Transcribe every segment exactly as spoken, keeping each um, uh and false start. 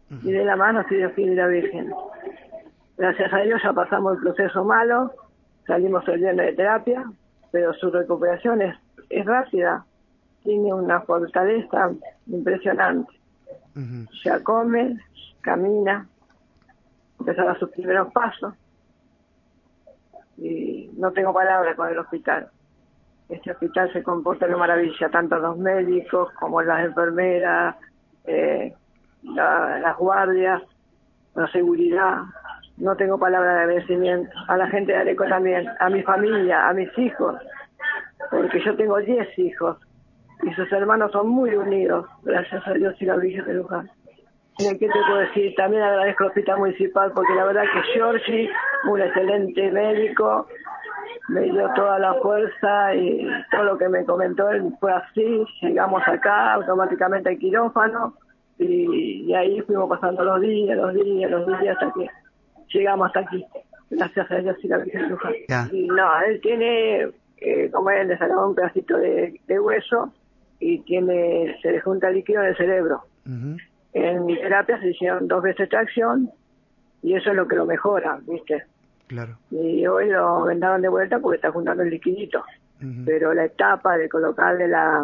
Uh-huh. Y de la mano, si Dios quiere, y la Virgen. Gracias a Dios ya pasamos el proceso malo, salimos el viernes de terapia, pero su recuperación es, es rápida, tiene una fortaleza impresionante. Uh-huh. Ya come, camina, empezó a dar sus primeros pasos, y no tengo palabras con el hospital. Este hospital se comporta de maravilla, tanto los médicos como las enfermeras, eh, la, las guardias, la seguridad. No tengo palabras de agradecimiento. A la gente de Areco también, a mi familia, a mis hijos, porque yo tengo diez hijos y sus hermanos son muy unidos, gracias a Dios y la Virgen de Luján. ¿Qué te puedo decir? También agradezco al Hospital Municipal porque la verdad que Giorgi, un excelente médico, me dio toda la fuerza y todo lo que me comentó él fue así. Llegamos acá automáticamente al quirófano y, y ahí fuimos pasando los días, los días, los días hasta que llegamos hasta aquí. Gracias a Dios y la Virgen de Luján. Yeah. No, él tiene, eh, como él le sacaba un pedacito de, de hueso y tiene, se le junta líquido en el cerebro. Uh-huh. En mi terapia se hicieron dos veces extracción y eso es lo que lo mejora, ¿viste? Claro. Y hoy lo vendaron de vuelta porque está juntando el liquidito. Uh-huh. Pero la etapa de colocarle la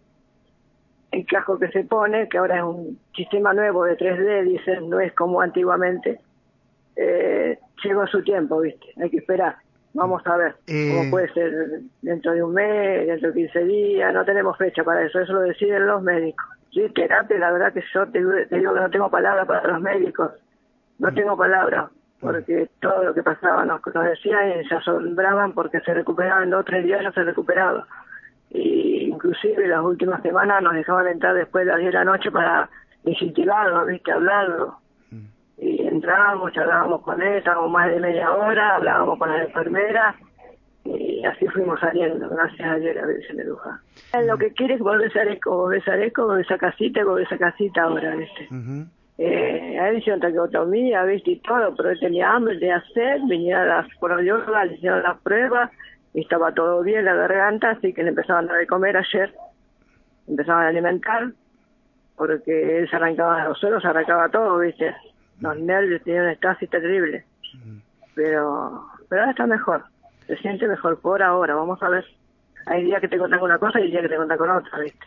el casco que se pone, que ahora es un sistema nuevo de tres D, dicen, no es como antiguamente, eh, llegó su tiempo, ¿viste? Hay que esperar. Vamos a ver Eh... cómo puede ser dentro de un mes, dentro de quince días, no tenemos fecha para eso, eso lo deciden los médicos. Sí, terapia, la verdad que yo te, te digo que no tengo palabras para los médicos, no tengo palabras, porque todo lo que pasaba nos, nos decían y se asombraban porque se recuperaban en dos o tres días, ya se recuperaba. Y inclusive las últimas semanas nos dejaban entrar después de las diez de la noche para incentivarlo, ¿viste? Hablarlo. Y entrábamos, charlábamos con él, estábamos más de media hora, hablábamos con la enfermera y así fuimos saliendo, gracias a Dios la Virgen de Luján. Él lo que quiere es volverse a Areco, volverse a Areco, volverse a casita, volverse a casita ahora, ¿viste? Uh-huh. Eh, a él hicieron traqueotomía, ¿viste? Y todo, pero él tenía hambre, tenía sed, venía a las probióticas, le hicieron las pruebas y estaba todo bien la garganta, así que le empezaban a dar de comer ayer, empezaban a alimentar, porque él se arrancaba los suelos, se arrancaba todo, ¿viste? Los nervios tenían un estasis terrible, pero pero ahora está mejor, se siente mejor por ahora, vamos a ver. Hay días que te contan con una cosa y hay días que te contan con otra, ¿viste?